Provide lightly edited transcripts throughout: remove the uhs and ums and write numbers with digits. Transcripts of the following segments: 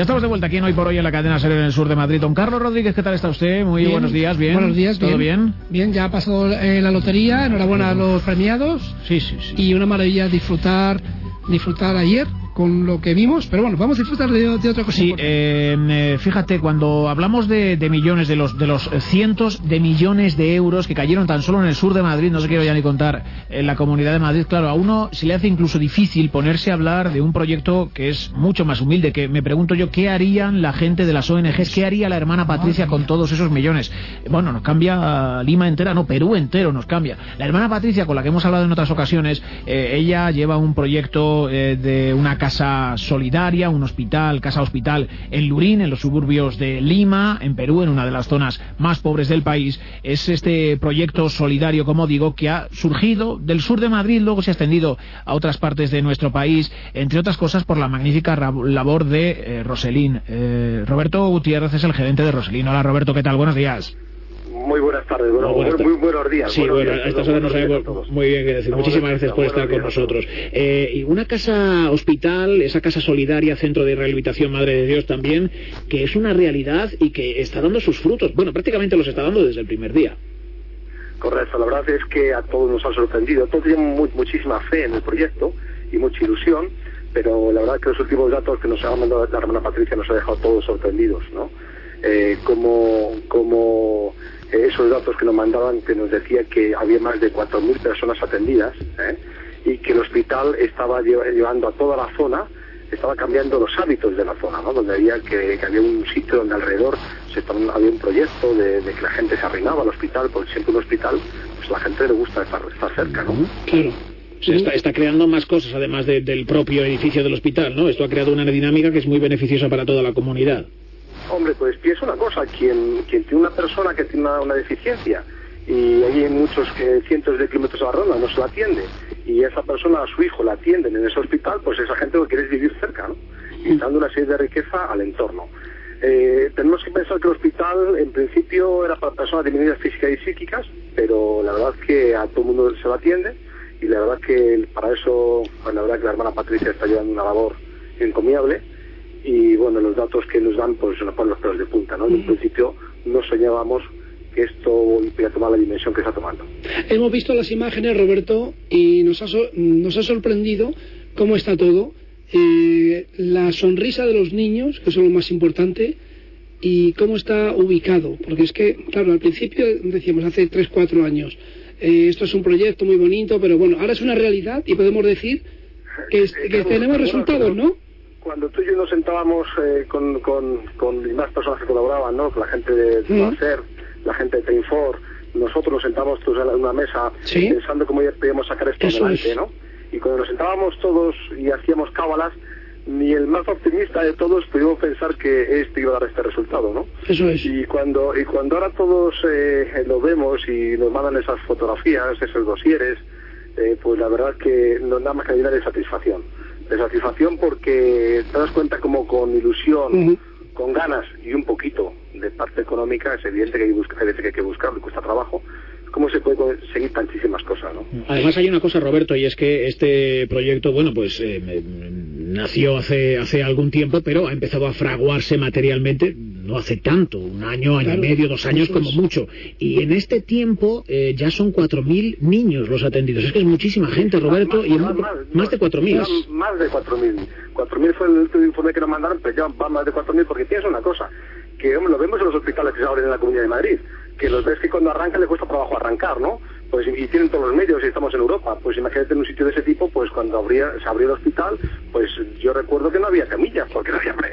estamos de vuelta aquí en Hoy por Hoy en la cadena SER en el sur de Madrid. Don Carlos Rodríguez, ¿qué tal está usted? Muy buenos días, bien. Buenos días, ¿todo bien? Bien, ya ha pasado la lotería, enhorabuena a los premiados. Sí. Y una maravilla disfrutar ayer con lo que vimos, pero bueno, vamos a disfrutar de otra cosa. Sí, fíjate, cuando hablamos de millones, de los cientos de millones de euros que cayeron tan solo en el sur de Madrid, no se quiero ya ni contar en la Comunidad de Madrid, claro, a uno se le hace incluso difícil ponerse a hablar de un proyecto que es mucho más humilde, que me pregunto yo, ¿qué harían la gente de las ONGs? ¿Qué haría la hermana Patricia con todos esos millones? Bueno, nos cambia Lima entera, no, Perú entero nos cambia. La hermana Patricia, con la que hemos hablado en otras ocasiones, ella lleva un proyecto de una casa solidaria, un hospital, casa hospital en Lurín, en los suburbios de Lima, en Perú, en una de las zonas más pobres del país. Es este proyecto solidario, como digo, que ha surgido del sur de Madrid, luego se ha extendido a otras partes de nuestro país, entre otras cosas por la magnífica labor de Roselín. Roberto Gutiérrez es el gerente de Roselín. Hola Roberto, ¿qué tal? Buenos días. Muy buenas tardes, muy buenos días. Sí, bueno, a estas horas no sabemos muy bien qué decir. Muchísimas gracias por estar con nosotros. Y una casa hospital, esa casa solidaria, centro de rehabilitación Madre de Dios también, que es una realidad y que está dando sus frutos. Bueno, prácticamente los está dando desde el primer día. Correcto, la verdad es que a todos nos ha sorprendido. Todos tenemos muchísima fe en el proyecto y mucha ilusión, pero la verdad que los últimos datos que nos ha mandado la hermana Patricia nos ha dejado todos sorprendidos, ¿no? Como esos datos que nos mandaban, que nos decía que había más de 4.000 personas atendidas, y que el hospital estaba llevando a toda la zona, estaba cambiando los hábitos de la zona, ¿no? Donde había que había un sitio donde alrededor había un proyecto de que la gente se arrimaba al hospital, porque siempre un hospital, pues a la gente le gusta estar cerca, ¿no? Claro. Está creando más cosas además del propio edificio del hospital, ¿no? Esto ha creado una dinámica que es muy beneficiosa para toda la comunidad. Hombre, pues piensa una cosa, quien tiene una persona que tiene una deficiencia y hay muchos cientos de kilómetros a la ronda no se la atiende y esa persona a su hijo la atienden en ese hospital, pues esa gente lo que quiere es vivir cerca, ¿no? Y dando una serie de riqueza al entorno. Tenemos que pensar que el hospital en principio era para personas disminuidas físicas y psíquicas, pero la verdad es que a todo el mundo se lo atiende y la verdad que para eso, pues la verdad que la hermana Patricia está llevando una labor encomiable. Y bueno, los datos que nos dan pues nos ponen los pelos de punta, ¿no? En un principio no soñábamos que esto iba a tomar la dimensión que está tomando. Hemos visto las imágenes, Roberto, y nos ha sorprendido cómo está todo, la sonrisa de los niños, que es lo más importante, y cómo está ubicado, porque es que, claro, al principio decíamos hace 3-4 años, esto es un proyecto muy bonito, pero bueno, ahora es una realidad y podemos decir que tenemos resultados, ¿no? Cuando tú y yo nos sentábamos con más personas que colaboraban, ¿no? Con la gente de SER, la gente de Tainfor, nosotros nos sentábamos todos en una mesa pensando cómo podíamos sacar esto adelante, ¿no? Y cuando nos sentábamos todos y hacíamos cábalas, ni el más optimista de todos pudimos pensar que esto iba a dar este resultado, ¿no? Eso es. Y cuando ahora todos lo vemos y nos mandan esas fotografías, esos dosieres, pues la verdad que no nada más que llenar de satisfacción. De satisfacción porque te das cuenta como con ilusión, con ganas y un poquito de parte económica, es evidente que hay que buscarlo y cuesta trabajo, cómo se puede conseguir tantísimas cosas, ¿no? Además hay una cosa, Roberto, y es que este proyecto, bueno, pues nació hace algún tiempo, pero ha empezado a fraguarse materialmente no hace tanto, un año y medio, 2 años como mucho. Y en este tiempo ya son 4.000 niños los atendidos. Es que es muchísima gente, Roberto, más de 4.000. Más de 4.000. 4.000 fue el último informe que nos mandaron, pero ya van más de 4.000, porque piensa una cosa, que hombre, lo vemos en los hospitales que se abren en la Comunidad de Madrid, que los ves que cuando arrancan le cuesta trabajo arrancar, ¿no? Pues y tienen todos los medios y estamos en Europa, pues imagínate en un sitio de ese tipo, pues cuando se abrió el hospital, pues yo recuerdo que no había camillas, porque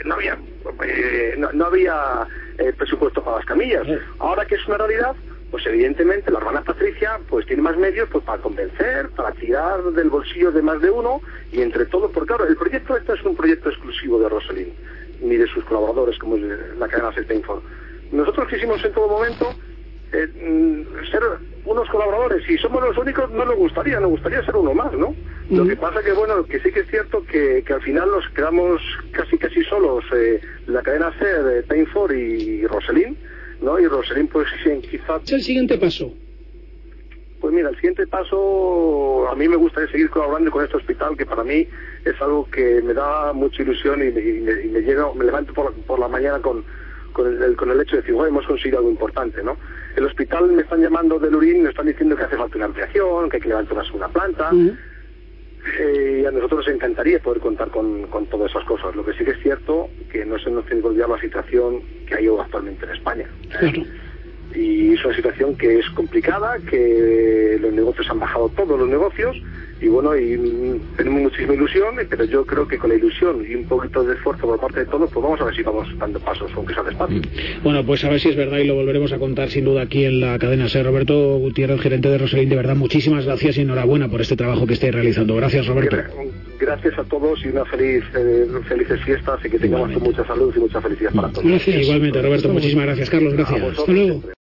no había presupuesto para las camillas. Ahora que es una realidad, pues evidentemente la hermana Patricia pues tiene más medios pues para convencer, para tirar del bolsillo de más de uno, y entre todos, porque claro, el proyecto este es un proyecto exclusivo de Roselín, ni de sus colaboradores como es la cadena Tainfor. Nosotros quisimos en todo momento ser unos colaboradores, y somos los únicos, nos gustaría ser uno más, ¿no? Lo que pasa que bueno, que sí que es cierto que al final nos quedamos casi solos, la cadena SER, Tainfor y Roselín, ¿no? Y Roselín pues quizás... ¿Es el siguiente paso? Pues mira, el siguiente paso, a mí me gustaría seguir colaborando con este hospital, que para mí es algo que me da mucha ilusión y me levanto por la mañana con el hecho de decir, bueno, hemos conseguido algo importante, ¿no? El hospital me están llamando de Lurín, me están diciendo que hace falta una ampliación, que hay que levantar una segunda planta. Y a nosotros nos encantaría poder contar con todas esas cosas. Lo que sí que es cierto que no se nos tiene que olvidar la situación que hay actualmente en España. Claro. Y es una situación que es complicada, que los negocios han bajado, todos los negocios, y bueno, y tenemos muchísima ilusión, pero yo creo que con la ilusión y un poquito de esfuerzo por parte de todos, pues vamos a ver si vamos dando pasos, aunque sea despacio. Bueno, pues a ver si es verdad y lo volveremos a contar sin duda aquí en la cadena SER. Roberto Gutiérrez, gerente de Roselín, de verdad, muchísimas gracias y enhorabuena por este trabajo que estáis realizando. Gracias, Roberto. Gracias a todos y una felices fiestas y que tengamos mucha salud y mucha felicidad para todos. Igualmente, Roberto, muchísimas gracias. Carlos, gracias. Hasta luego.